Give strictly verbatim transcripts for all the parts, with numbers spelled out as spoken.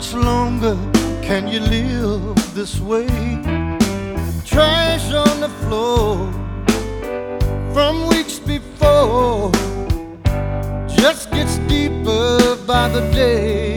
much longer can you live this way? Trash on the floor from weeks before just gets deeper by the day.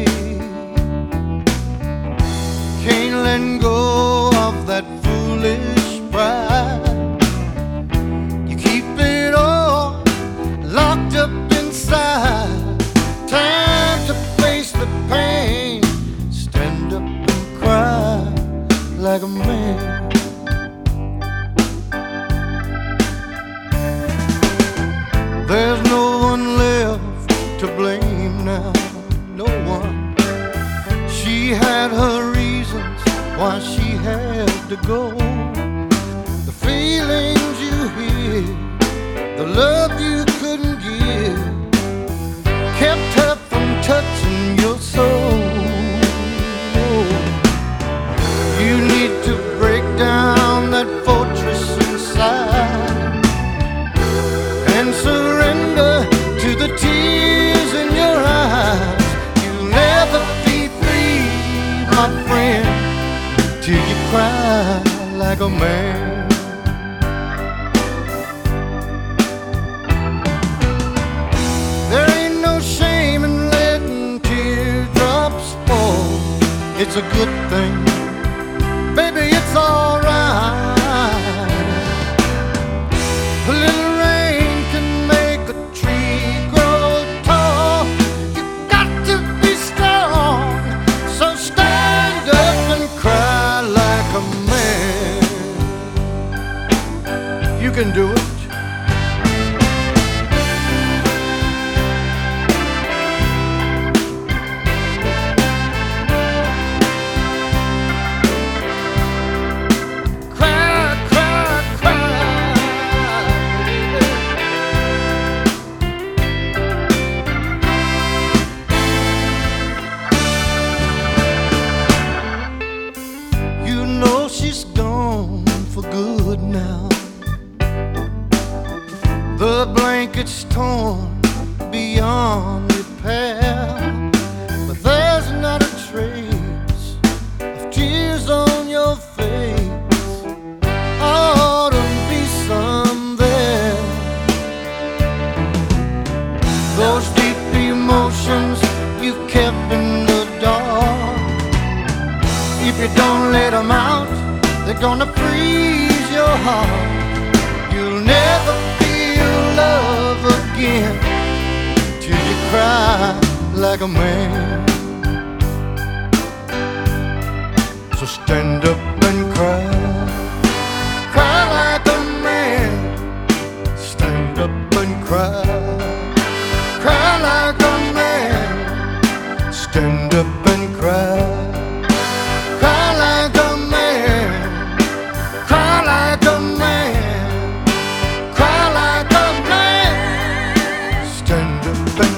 Can't let go of that foolish pride. You keep it all locked up inside. Time to face the pain. Stand up and cry like a man. There's no one left to blame now, no one. She had her reasons why she had to go. The feelings you hear, the love you couldn't give, kept her from touching your soul. You need to break down that fortress inside and surrender to the tears in your eyes. You'll never be free, my friend, till you cry like a man. There ain't no shame in letting teardrops fall. It's a good thing, baby, it's alright. A little rain can make a tree grow tall. You got to be strong, so stand up and cry like a man. You can do it. She's gone for good now. The blanket's torn beyond repair, but there's not a trace of tears on your face. Ought to be some there. Those deep emotions you kept in the dark, if you don't let them out, they're gonna freeze your heart. You'll never feel love again till you cry like a man. So stand up and cry, cry like a man. Stand up and cry, cry like a man. Stand up and cry. Stand up and